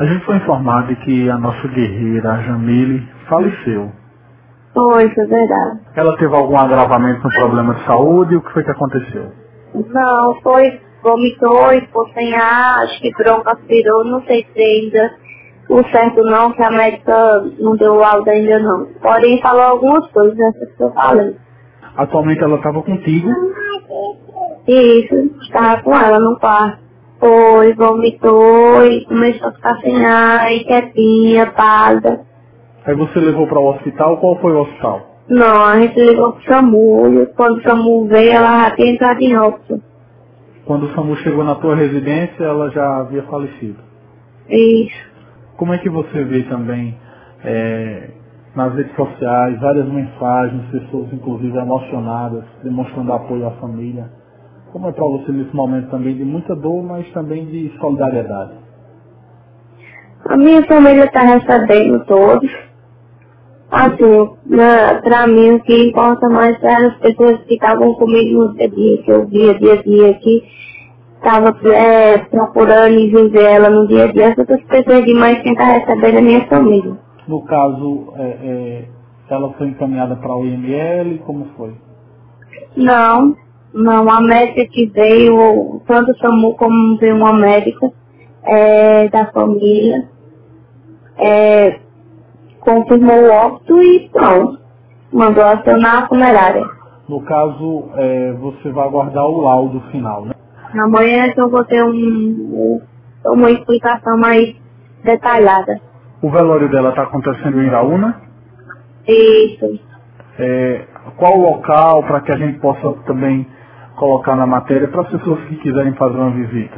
A gente foi informado de que a nossa guerreira, a Jamile, faleceu. Foi, isso é verdade. Ela teve algum agravamento no problema de saúde? O que foi que aconteceu? Não, vomitou e ficou sem ar, acho que broncoaspirou, não sei se ainda o certo não, que a médica não deu laudo ainda não. Porém falou algumas coisas, essas que eu falei. Atualmente ela estava contigo? Isso, estava com ela no quarto. Foi, vomitou e começou a ficar sem ar, e quietinha, pálida. Aí você levou para o hospital? Qual foi o hospital? Não, a gente ligou pro SAMU, e quando o SAMU veio, ela já tinha entrado em óbito. Quando o SAMU chegou na tua residência, ela já havia falecido. Isso. Como é que você vê também nas redes sociais, várias mensagens, pessoas inclusive emocionadas, demonstrando apoio à família? Como é para você nesse momento também de muita dor, mas também de solidariedade? A minha família está recebendo todos. Assim, pra mim o que importa mais eram as pessoas que estavam comigo no dia a dia, que eu via dia a dia, que estava procurando e viver ela no dia a dia. Essas outras pessoas demais quem está recebendo é a minha família. No caso, ela foi encaminhada para o IML, como foi? Não, a médica que veio, tanto o SAMU como veio uma médica da família, confirmou o óbito e pronto, mandou acionar a funerária. No caso, você vai aguardar o laudo final, né? Amanhã eu vou ter uma explicação mais detalhada. O velório dela está acontecendo em Iraúna? Isso. Qual o local para que a gente possa também colocar na matéria para as pessoas que quiserem fazer uma visita?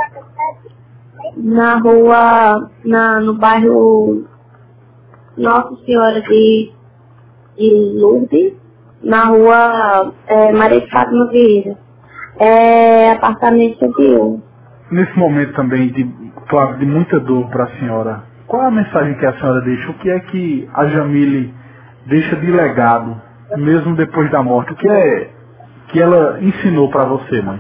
Na rua, no bairro Nossa Senhora de Lourdes, na rua Maria de Fátima Vieira, apartamento 101. Nesse momento também, claro, de muita dor para a senhora, qual é a mensagem que a senhora deixa? O que é que a Jamile deixa de legado, mesmo depois da morte? O que é que ela ensinou para você, mãe?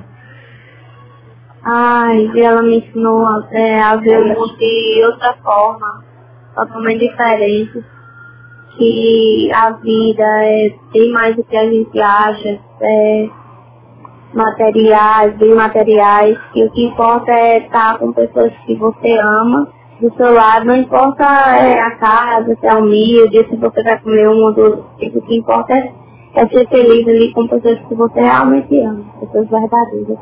Ela me ensinou a ver o mundo de outra forma, totalmente diferente. Que a vida tem mais do que a gente acha, materiais, bem materiais, que o que importa é estar com pessoas que você ama do seu lado, não importa a casa, se é humilde, se você vai comer um ou dois, o que importa é ser feliz ali com pessoas que você realmente ama, pessoas verdadeiras.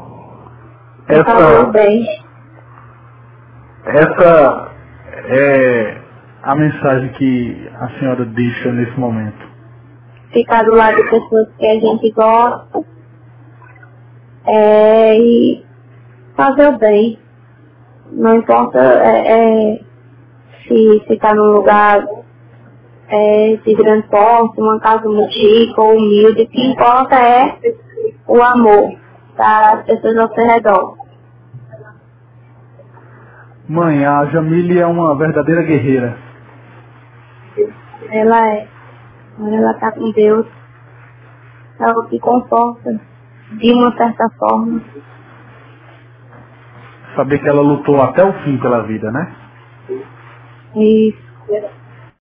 Essa é a mensagem que a senhora deixa nesse momento. Ficar do lado de pessoas que a gente gosta e fazer o bem. Não importa se está num lugar de grande porte, uma casa muito chique ou humilde. O que importa é o amor das pessoas ao seu redor. Mãe, a Jamile é uma verdadeira guerreira. Ela está com Deus. É o que conforta, de uma certa forma. Saber que ela lutou até o fim pela vida, né? Isso.